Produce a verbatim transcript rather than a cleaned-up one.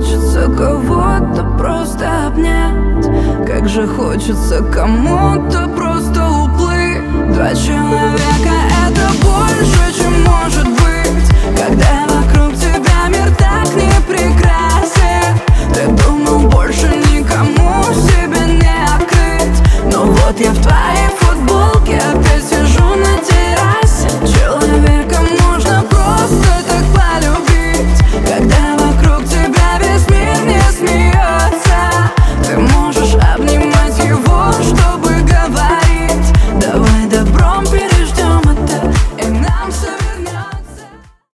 хочется кого-то просто обнять, как же хочется кому-то просто уплыть. Два человека — это больше, чем может быть, когда вокруг тебя мир так не прекрасен. Ты думал, больше никому себе не открыть, но вот я в твоей